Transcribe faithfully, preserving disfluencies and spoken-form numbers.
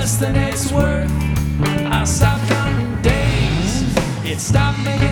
less than it's worth. I stopped counting days, it stopped making